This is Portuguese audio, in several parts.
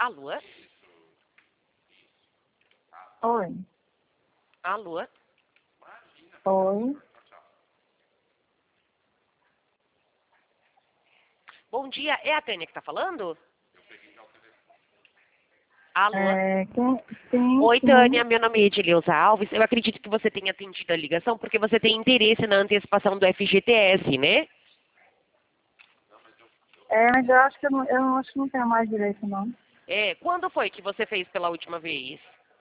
Alô? Oi. Alô? Oi. Bom dia, é a Tânia que tá falando? Alô? Sim, Oi, Tânia, sim. meu nome é Edileuza Alves. Eu acredito que você tenha atendido a ligação porque você tem interesse na antecipação do FGTS, né? Mas eu acho que eu acho que não tenho mais direito, não. Quando foi que você fez pela última vez?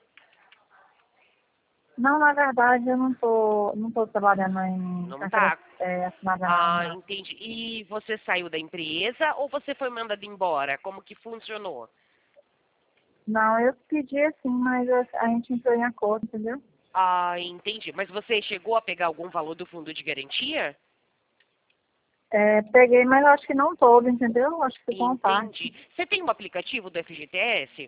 Não, na verdade, eu não tô trabalhando em Não carteira tá. assinada, não. Ah, Não, entendi. E você saiu da empresa ou você foi mandado embora? Como que funcionou? não, eu pedi assim, mas a gente entrou em acordo, entendeu? Ah, entendi. Mas você chegou a pegar algum valor do fundo de garantia? Peguei, mas acho que não todo, entendeu? Acho que ficou uma Entendi. parte. Você tem um aplicativo do FGTS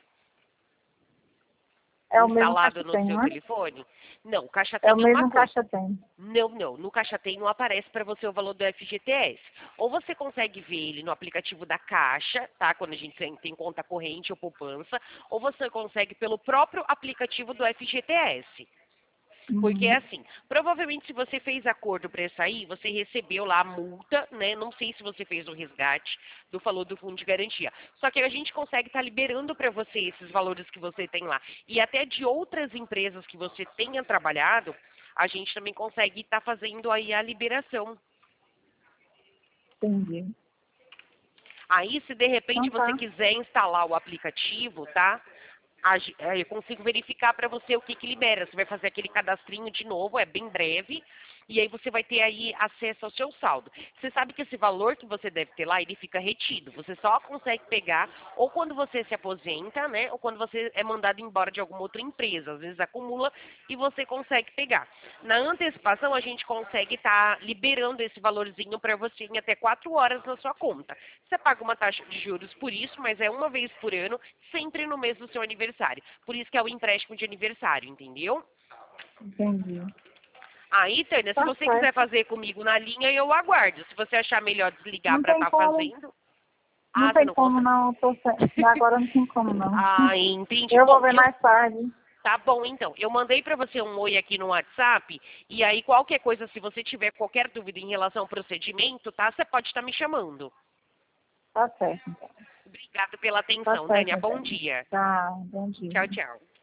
É o mesmo instalado Caixa no Tem, seu não é? telefone? Não, o Caixa É Tem o é uma mesmo coisa. Caixa Tem. Não, não. No Caixa Tem não aparece para você o valor do FGTS. Ou você consegue ver ele no aplicativo da Caixa, tá? Quando a gente tem conta corrente ou poupança, ou você consegue pelo próprio aplicativo do FGTS. Porque é Uhum. assim, provavelmente se você fez acordo para sair, você recebeu lá a multa, né? Não sei se você fez o resgate do valor do fundo de garantia. Só que a gente consegue estar liberando para você esses valores que você tem lá. E até de outras empresas que você tenha trabalhado, a gente também consegue estar fazendo aí a liberação. Entendi. Aí, se de repente Então você tá. quiser instalar o aplicativo, tá? Eu consigo verificar para você o que que libera. Você vai fazer aquele cadastrinho de novo, é bem breve, e aí você vai ter aí acesso ao seu saldo. Você sabe que esse valor que você deve ter lá, ele fica retido. Você só consegue pegar ou quando você se aposenta, né? Ou quando você é mandado embora de alguma outra empresa. Às vezes acumula e você consegue pegar. Na antecipação, a gente consegue estar liberando esse valorzinho para você em até 4 horas na sua conta. Você paga uma taxa de juros por isso, mas é uma vez por ano, sempre no mês do seu aniversário. Por isso que é o empréstimo de aniversário, entendeu? Entendi. Aí, Tânia, se Tá você quiser certo. fazer comigo na linha, eu aguardo. Se você achar melhor desligar Não para tem estar como. fazendo. Não Você tem não como consegue. não. Agora não tem como não. Entendi. Eu vou Bom, ver mais tarde. tá bom então. Eu mandei para você um oi aqui no WhatsApp. E aí, qualquer coisa, se você tiver qualquer dúvida em relação ao procedimento, tá? Você pode estar me chamando. Tá certo, então. Obrigada pela Tá atenção, certo, Tânia. então. Bom dia. Tá, bom dia. Tchau, tchau.